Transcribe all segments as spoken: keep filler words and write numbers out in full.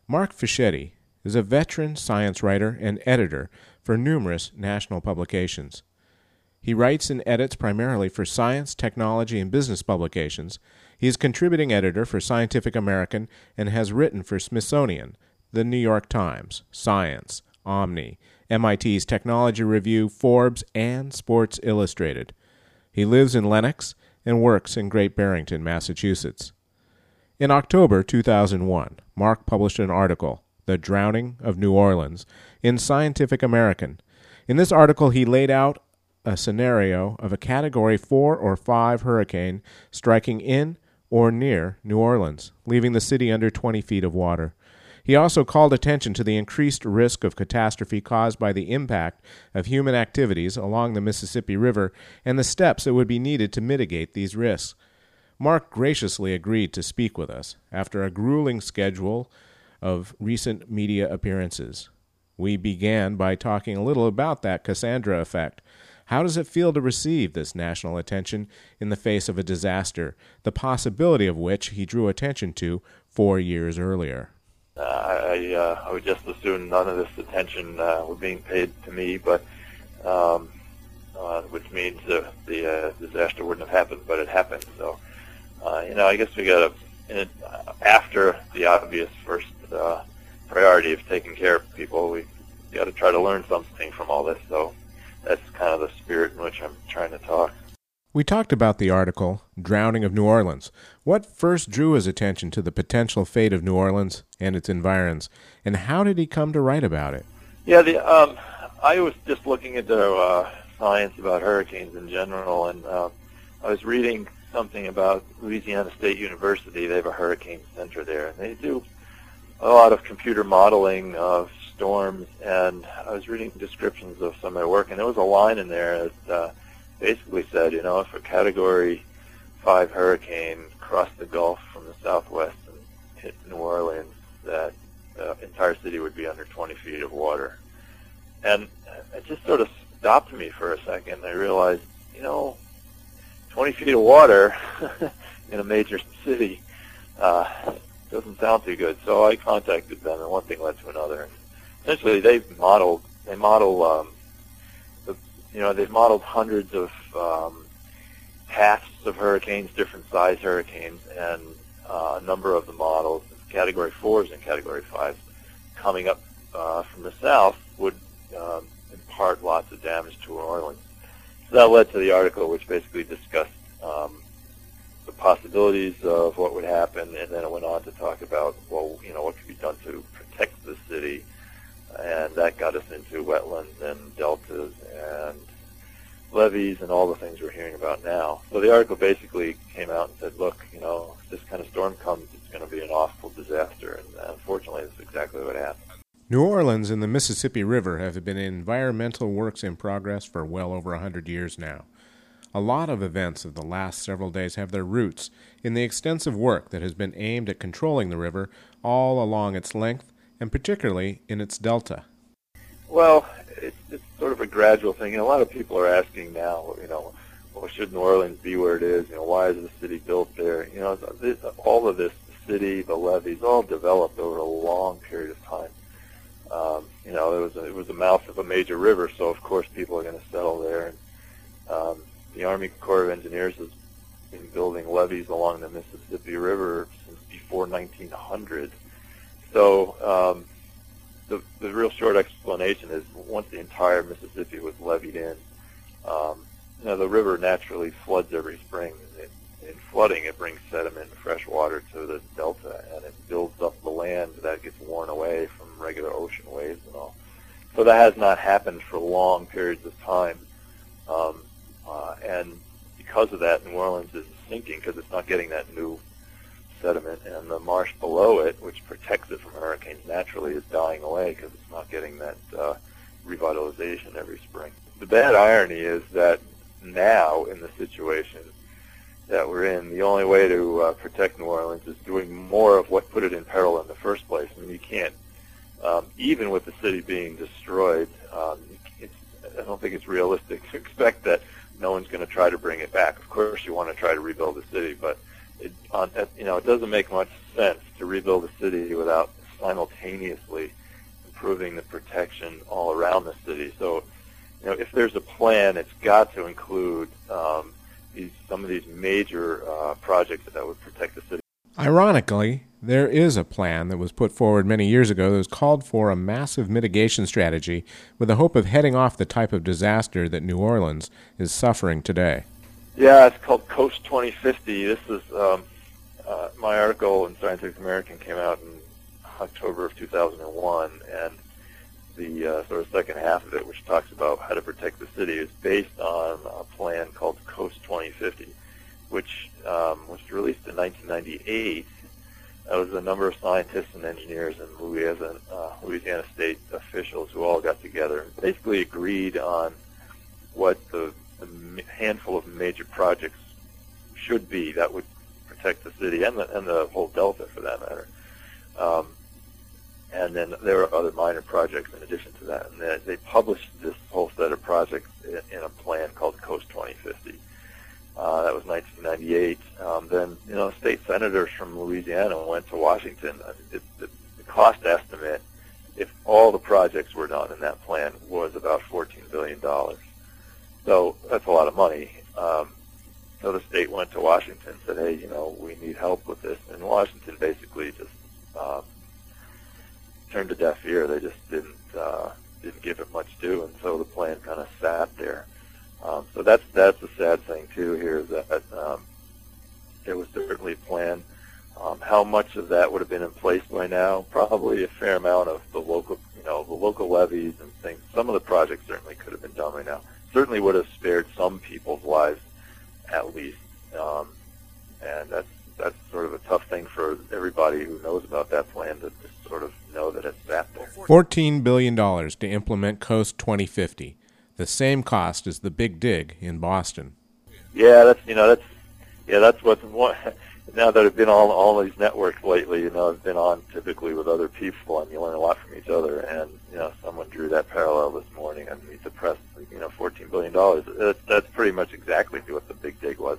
Mark Fischetti is a veteran science writer and editor for numerous national publications. He writes and edits primarily for science, technology, and business publications. He is contributing editor for Scientific American and has written for Smithsonian, The New York Times, Science, Omni, M I T's Technology Review, Forbes, and Sports Illustrated. He lives in Lenox and works in Great Barrington, Massachusetts. In October two thousand one, Mark published an article, The Drowning of New Orleans, in Scientific American. In this article, he laid out a scenario of a Category four or five hurricane striking in or near New Orleans, leaving the city under twenty feet of water. He also called attention to the increased risk of catastrophe caused by the impact of human activities along the Mississippi River and the steps that would be needed to mitigate these risks. Mark graciously agreed to speak with us after a grueling schedule of recent media appearances. We began by talking a little about that Cassandra effect. How does it feel to receive this national attention in the face of a disaster, the possibility of which he drew attention to four years earlier? Uh, I, uh, I would just assume none of this attention uh, were being paid to me, but um, uh, which means uh, the uh, disaster wouldn't have happened, but it happened. So, uh, you know, I guess we got to, uh, after the obvious first uh, priority of taking care of people, we got to try to learn something from all this. So that's kind of the spirit in which I'm trying to talk. We talked about the article, Drowning of New Orleans. What first drew his attention to the potential fate of New Orleans and its environs, and how did he come to write about it? Yeah, the um, I was just looking into uh, science about hurricanes in general, and uh, I was reading something about Louisiana State University. They have a hurricane center there, and they do a lot of computer modeling of storms, and I was reading descriptions of some of their work, and there was a line in there that uh, basically said, you know, if a Category five hurricane crossed the Gulf from the southwest and hit New Orleans, that the entire city would be under twenty feet of water. And it just sort of stopped me for a second. I realized, you know, twenty feet of water in a major city uh, doesn't sound too good. So I contacted them, and one thing led to another. And essentially, they modeled, they model, um, the, you know, they've modeled hundreds of um, paths of hurricanes, different size hurricanes, and uh, a number of the models, Category fours and Category fives, coming up uh, from the south would um, impart lots of damage to New Orleans. So that led to the article, which basically discussed um, the possibilities of what would happen, and then it went on to talk about, well, you know, what could be done to protect the city, and that got us into wetlands and deltas and levees and all the things we're hearing about now. So the article basically came out and said, look, you know, if this kind of storm comes, it's going to be an awful disaster, and unfortunately that's exactly what happened. New Orleans and the Mississippi River have been environmental works in progress for well over a hundred years now. A lot of events of the last several days have their roots in the extensive work that has been aimed at controlling the river all along its length, and particularly in its delta. Well, it's, it's sort of a gradual thing. And a lot of people are asking now, you know, well, should New Orleans be where it is? You know, why is the city built there? You know, this, all of this, the city, the levees, all developed over a long period of time. Um, you know, it was a, it was the mouth of a major river, so of course people are going to settle there. And um, the Army Corps of Engineers has been building levees along the Mississippi River since before nineteen hundred. So um, the the real short explanation is, once the entire Mississippi was levied in, um, you know, the river naturally floods every spring. It, in flooding, it brings sediment and fresh water to the delta, and it builds up the land that gets worn away from regular ocean waves and all. So that has not happened for long periods of time. Um, uh, and because of that, New Orleans is sinking because it's not getting that new sediment, and the marsh below it, which protects it from hurricanes naturally, is dying away because it's not getting that uh, revitalization every spring. The bad irony is that now, in the situation that we're in, the only way to uh, protect New Orleans is doing more of what put it in peril in the first place. I mean, you can't, um, even with the city being destroyed, um, it's, I don't think it's realistic to expect that no one's going to try to bring it back. Of course, you want to try to rebuild the city, but it, on, you know, it doesn't make much sense to rebuild a city without simultaneously improving the protection all around the city. So, you know, if there's a plan, it's got to include um, these, some of these major uh, projects that would protect the city. Ironically, there is a plan that was put forward many years ago that was called for a massive mitigation strategy with the hope of heading off the type of disaster that New Orleans is suffering today. Yeah, it's called Coast twenty fifty. This is um, uh, my article in Scientific American came out in October of two thousand one, and the uh, sort of second half of it, which talks about how to protect the city, is based on a plan called Coast twenty fifty, which um, was released in nineteen ninety-eight. That was a number of scientists and engineers and Louisiana, uh, Louisiana State officials who all got together and basically agreed on what the, the handful of major projects should be that would protect the city and the, and the whole delta, for that matter. Um, and then there were other minor projects in addition to that. And they, they published this whole set of projects in, in a plan called Coast twenty fifty. Uh, that was nineteen ninety-eight. Um, then, you know, state senators from Louisiana went to Washington. I mean, it, the, the cost estimate, if all the projects were done in that plan, was about fourteen billion dollars. So that's a lot of money. Um, so the state went to Washington and said, hey, you know, we need help with this. And Washington basically just um, turned a deaf ear. They just didn't uh, didn't give it much due, and so the plan kind of sat there. Um, so that's that's the sad thing too here, is that um, there was certainly a plan. Um, how much of that would have been in place by now? Probably a fair amount of the local, you know, the local levies and things. Some of the projects certainly could have been done by now. Certainly would have spared some people's lives, at least. Um, and that's that's sort of a tough thing for everybody who knows about that plan to just sort of know that it's sat there. fourteen billion dollars to implement Coast twenty fifty. The same cost as the Big Dig in Boston. Yeah, that's you know that's yeah that's what's one. Now that I've been on all these networks lately, you know, I've been on typically with other people, and you learn a lot from each other. And you know, someone drew that parallel this morning on Meet the Press. You know, fourteen billion dollars. That's, that's pretty much exactly what the Big Dig was.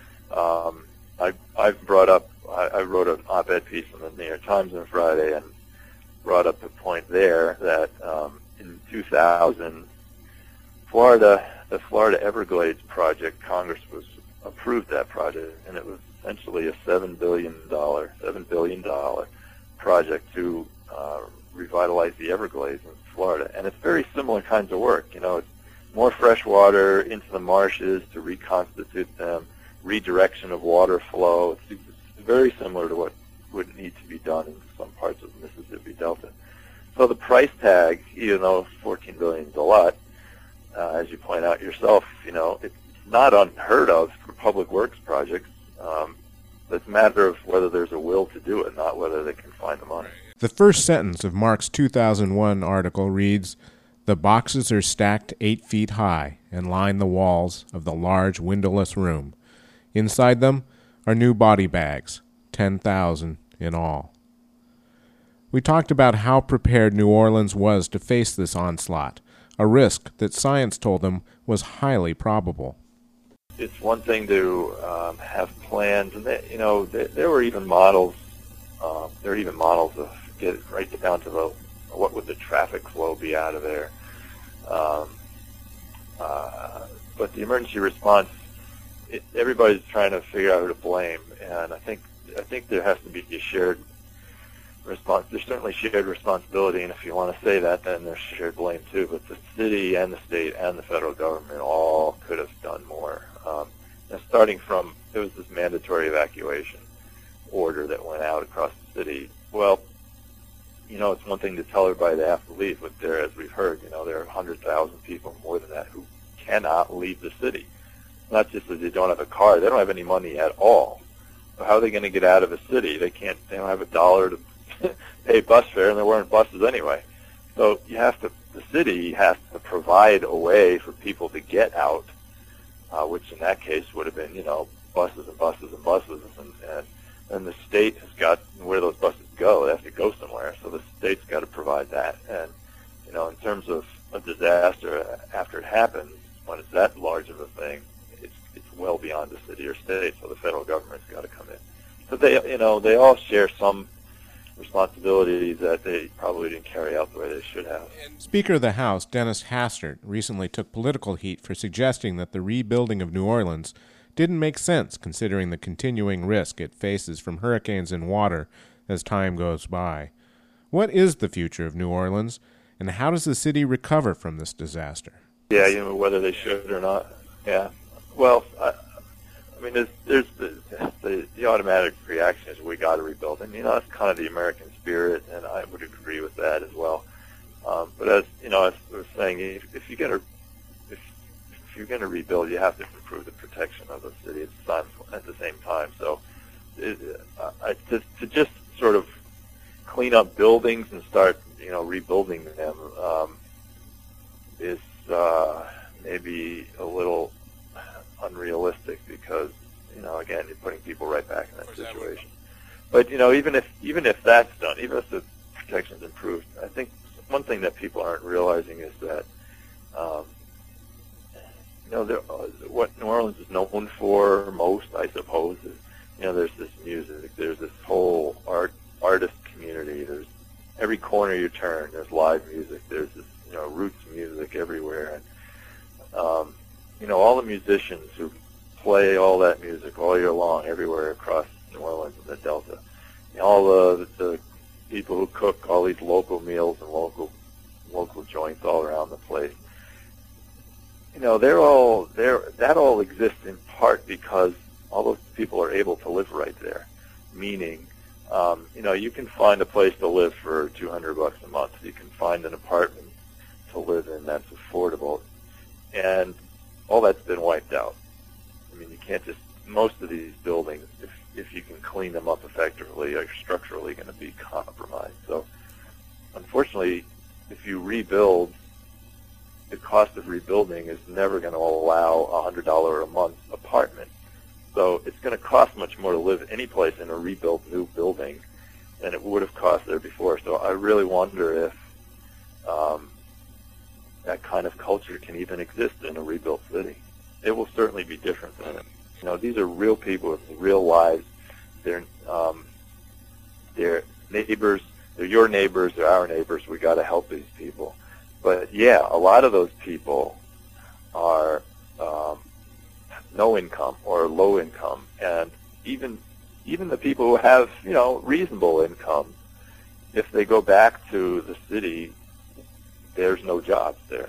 Um, I I've brought up. I, I wrote an op-ed piece in the New York Times on Friday, and brought up the point there that um, in two thousand. Florida, the Florida Everglades project, Congress was approved that project, and it was essentially a seven billion dollar, seven billion dollar project to uh, revitalize the Everglades in Florida. And it's very similar kinds of work. You know, it's more fresh water into the marshes to reconstitute them, redirection of water flow. It's, it's very similar to what would need to be done in some parts of the Mississippi Delta. So the price tag, even though fourteen billion dollars is a lot, Uh, as you point out yourself, you know, it's not unheard of for public works projects. Um, it's a matter of whether there's a will to do it, not whether they can find the money. The first sentence of Mark's two thousand one article reads, "The boxes are stacked eight feet high and line the walls of the large windowless room. Inside them are new body bags, ten thousand in all." We talked about how prepared New Orleans was to face this onslaught, a risk that science told them was highly probable. It's one thing to um, have plans, and they, you know, there, there were even models. Uh, there are even models of get right down to the what would the traffic flow be out of there. Um, uh, but the emergency response, it, everybody's trying to figure out who to blame, and I think I think there has to be a shared response. There's certainly shared responsibility, and if you want to say that, then there's shared blame too. But the city and the state and the federal government all could have done more. Um, and starting from, there was this mandatory evacuation order that went out across the city. Well, you know, it's one thing to tell everybody they have to leave, but there, as we've heard, you know, there are one hundred thousand people, more than that, who cannot leave the city. Not just that they don't have a car, they don't have any money at all. So how are they going to get out of a city? They can't, they don't have a dollar to pay bus fare, and there weren't buses anyway. So you have to, the city has to provide a way for people to get out, uh, which in that case would have been, you know, buses and buses and buses, and, and, and the state has got, where those buses go, they have to go somewhere, so the state's got to provide that. And, you know, in terms of a disaster after it happens, when it's that large of a thing, it's, it's well beyond the city or state, so the federal government's got to come in. So they, you know, they all share some responsibilities that they probably didn't carry out the way they should have. And Speaker of the House, Dennis Hastert, recently took political heat for suggesting that the rebuilding of New Orleans didn't make sense considering the continuing risk it faces from hurricanes and water as time goes by. What is the future of New Orleans, and how does the city recover from this disaster? Yeah, you know, whether they should or not. Yeah. Well, I, I mean, there's, there's the, the the automatic reaction is we got to rebuild, and you know that's kind of the American spirit, and I would agree with that as well. Um, but as you know, as I was saying, if, if you're going to if, if you're going to rebuild, you have to improve the protection of the city at the, time, at the same time. So, it, uh, I, to to just sort of clean up buildings and start you know rebuilding them um, is uh, maybe a little unrealistic because, you know, again, you're putting people right back in that situation. But, you know, even if even if that's done, even if the protection's improved, I think one thing that people aren't realizing is that, um, you know, there, uh, what New Orleans is known for most, I suppose, is, you know, there's this music, there's this whole art artist community, there's every corner you turn, there's live music, there's this, you know, roots music everywhere, and, um, you know, all the musicians who play all that music all year long everywhere across New Orleans and the Delta, you know, all the, the people who cook all these local meals and local local joints all around the place, you know, they're all they're that all exists in part because all those people are able to live right there. Meaning, um, you know, you can find a place to live for two hundred bucks a month. You can find an apartment to live in that's affordable, and all that's been wiped out. I mean, you can't just, most of these buildings, if if you can clean them up effectively, are structurally going to be compromised. So, unfortunately, if you rebuild, the cost of rebuilding is never going to allow a one hundred dollars a month apartment. So it's going to cost much more to live any place in a rebuilt new building than it would have cost there before. So I really wonder if um, that kind of culture can even exist in a rebuilt city. It will certainly be different than it. You know, these are real people with real lives. They're um, they're neighbors. They're your neighbors. They're our neighbors. We got to help these people. But yeah, a lot of those people are um, no income or low income, and even even the people who have you know reasonable income, if they go back to the city, there's no jobs there.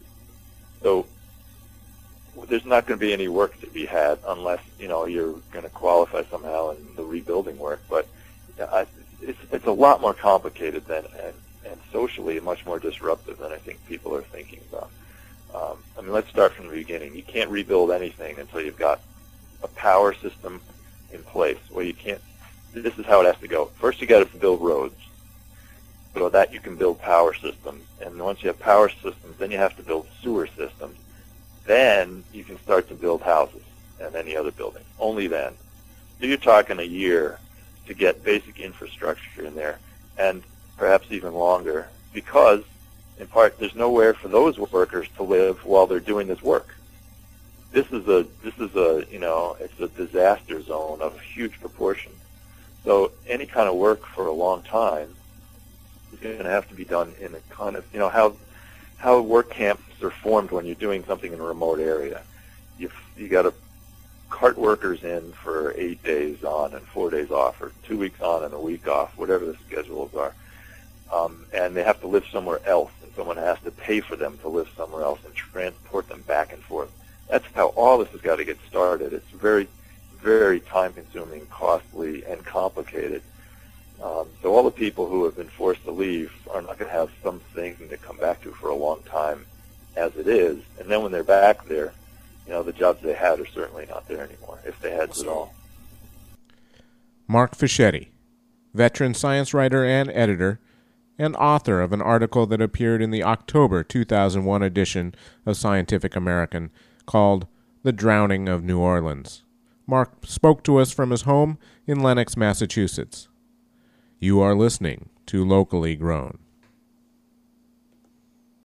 So there's not going to be any work to be had unless, you know, you're going to qualify somehow in the rebuilding work. But I, it's, it's a lot more complicated than, and, and socially much more disruptive than I think people are thinking about. Um, I mean, let's start from the beginning. You can't rebuild anything until you've got a power system in place. Well, you can't, this is how it has to go. First you got to build roads. So that you can build power systems. And once you have power systems, then you have to build sewer systems. Then you can start to build houses and any other building. Only then. So you're talking a year to get basic infrastructure in there, and perhaps even longer, because, in part, there's nowhere for those workers to live while they're doing this work. This is a, this is a, you know, it's a disaster zone of huge proportion. So any kind of work for a long time is going to have to be done in a kind of, you know, how how work camps are formed when you're doing something in a remote area. You've you got to cart workers in for eight days on and four days off, or two weeks on and a week off, whatever the schedules are. Um, and they have to live somewhere else, and someone has to pay for them to live somewhere else and transport them back and forth. That's how all this has got to get started. It's very, very time-consuming, costly, and complicated. Um, so all the people who have been forced to leave are not going to have something to come back to for a long time as it is. And then when they're back there, you know, the jobs they had are certainly not there anymore, if they had at all. Mark Fischetti, veteran science writer and editor, and author of an article that appeared in the October two thousand one edition of Scientific American called The Drowning of New Orleans. Mark spoke to us from his home in Lenox, Massachusetts. You are listening to Locally Grown.